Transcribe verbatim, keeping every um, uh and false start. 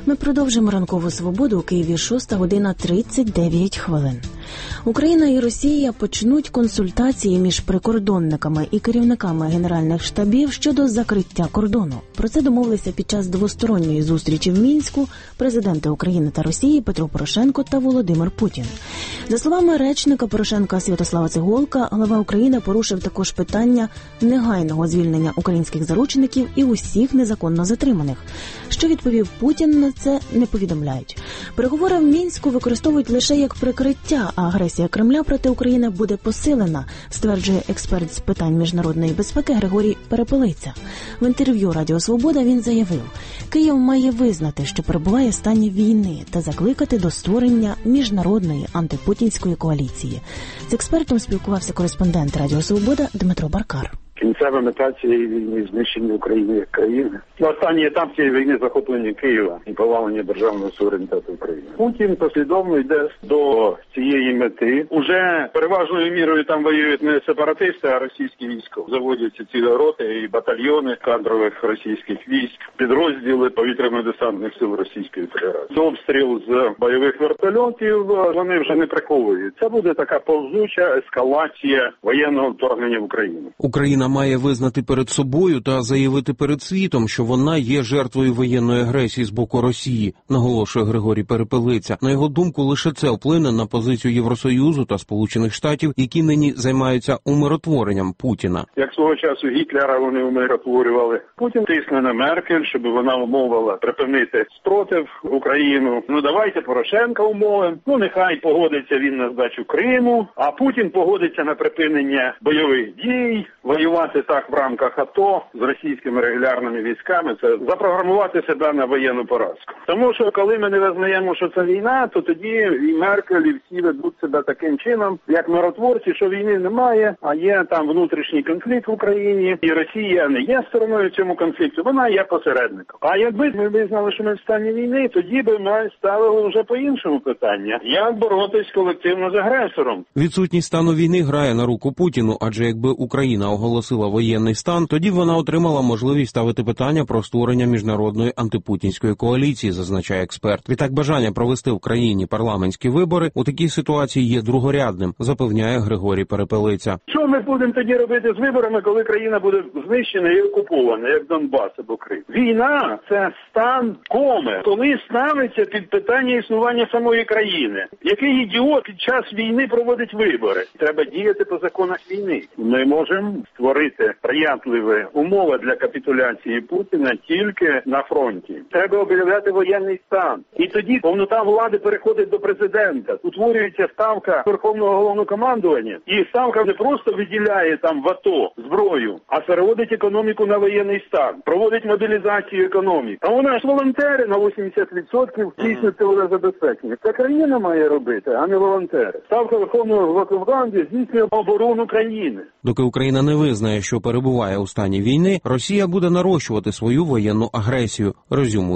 Ми продовжимо ранкову свободу у Києві шоста година тридцять дев'ять хвилин. Україна і Росія почнуть консультації між прикордонниками і керівниками генеральних штабів щодо закриття кордону. Про це домовилися під час двосторонньої зустрічі в Мінську президенти України та Росії Петро Порошенко та Володимир Путін. За словами речника Порошенка Святослава Цеголка, глава України порушив також питання негайного звільнення українських заручників і усіх незаконно затриманих. Що відповів Путін на це, не повідомляють. Переговори в Мінську використовують лише як прикриття, а агресія Кремля проти України буде посилена, стверджує експерт з питань міжнародної безпеки Григорій Перепелиця. В інтерв'ю Радіо Свобода він заявив, Київ має визнати, що перебуває в стані війни та закликати до створення міжнародної антипутінської коаліції. З експертом спілкувався кореспондент Радіо Свобода Дмитро Баркар. Кінцева мета цієї війни – знищення України як країни. Останній етап цієї війни – захоплення Києва і повалення державного суверенітету України. Путін послідовно йде до цієї мети. Уже переважною мірою там воюють не сепаратисти, а російські війська. Заводяться цілі роти і батальйони кадрових російських військ, підрозділи повітряно-десантних сил Російської Федерації. Обстріл з бойових вертольотів вони вже не приховують. Це буде така повзуча ескалація воєнного вторгнення в Україну. Україна має визнати перед собою та заявити перед світом, що вона є жертвою воєнної агресії з боку Росії, наголошує Григорій Перепелиця. На його думку, лише це вплине на позицію Євросоюзу та Сполучених Штатів, які нині займаються умиротворенням Путіна. Як свого часу Гітлера вони умиротворювали. Путін тисне на Меркель, щоб вона умовила припинити спротив Україну. Ну давайте Порошенка умовимо. Ну нехай погодиться він на здачу Криму, а Путін погодиться на припинення бойових дій, воювати так в рамках АТО з російськими регулярними військами, це запрограмувати себе на воєнну поразку. Тому що коли ми не визнаємо, що це війна, то тоді і Меркель, і всі ведуть себе таким чином, як миротворці, що війни немає, а є там внутрішній конфлікт в Україні, і Росія не є стороною цьому конфлікту, вона є посередником. А якби ми визнали, що ми в стані війни, тоді би ми ставили вже по-іншому питання. Як боротись колективно з агресором? Відсутність стану війни грає на руку Путіну, адже якби Україна оголосила воєнний стан, тоді вона отримала можливість ставити питання про створення міжнародної антипутінської коаліції, зазначає експерт. Відтак бажання провести в країні парламентські вибори у такій ситуації є другорядним, запевняє Григорій Перепелиця. Що ми будемо тоді робити з виборами, коли країна буде знищена і окупована, як Донбас або Крим? Війна – це стан коми, коли ставиться під питання існування самої країни. Який ідіот під час війни проводить вибори? Треба діяти по законах війни. Ми можемо створити приятливі умови для капітуляції Путіна тільки на фронті. Треба об'являти воєнний стан. І тоді повнота влади переходить до президента. Утворюється ставка Верховного Головнокомандування. І ставка не просто виділяє там в АТО зброю, а переводить економіку на воєнний стан. Проводить мобілізацію економіки. А вона ж волонтери на вісімдесят відсотків дійсно цивільне забезпечення. Це країна має робити, а не волонтери. Ставка Верховного Головнокомандування здійснює оборону країни. Доки Україна не визнає, що перебуває у стані війни, Росія буде нарощувати свою воєнну агресію, резюмує